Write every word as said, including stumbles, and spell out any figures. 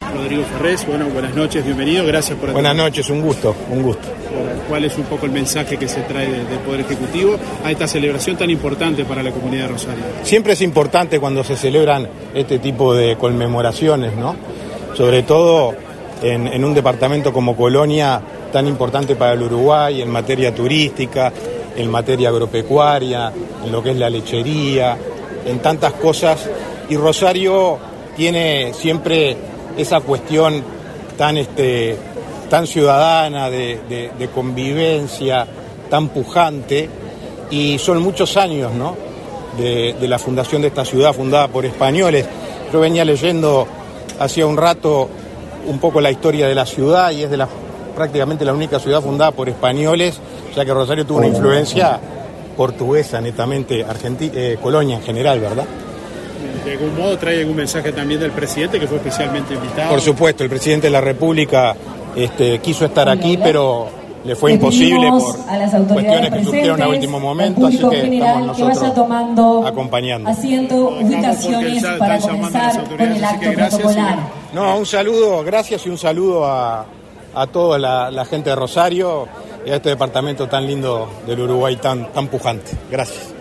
Rodrigo Ferrés, bueno, buenas noches, bienvenido, gracias por... Buenas noches, un gusto, un gusto. ¿Cuál es un poco el mensaje que se trae del Poder Ejecutivo a esta celebración tan importante para la comunidad de Rosario? Siempre es importante cuando se celebran este tipo de conmemoraciones, ¿no? Sobre todo en, en un departamento como Colonia, tan importante para el Uruguay, en materia turística, en materia agropecuaria, en lo que es la lechería, en tantas cosas. Y Rosario tiene siempre esa cuestión tan, este, tan ciudadana, de, de, de convivencia, tan pujante, y son muchos años, ¿no?, de, de la fundación de esta ciudad, fundada por españoles. Yo venía leyendo hacía un rato un poco la historia de la ciudad, y es de la, prácticamente la única ciudad fundada por españoles, ya que Rosario tuvo una influencia portuguesa, netamente, Argentina, eh, Colonia en general, ¿verdad? ¿De algún modo trae algún mensaje también del presidente, que fue especialmente invitado? Por supuesto, el presidente de la República este, quiso estar aquí, pero le fue imposible por cuestiones que surgieron a último momento, así que estamos nosotros acompañando. Haciendo ubicaciones para comenzar con el acto protocolar. No, un saludo, gracias y un saludo a, a toda la, la gente de Rosario y a este departamento tan lindo del Uruguay, tan, tan pujante. Gracias.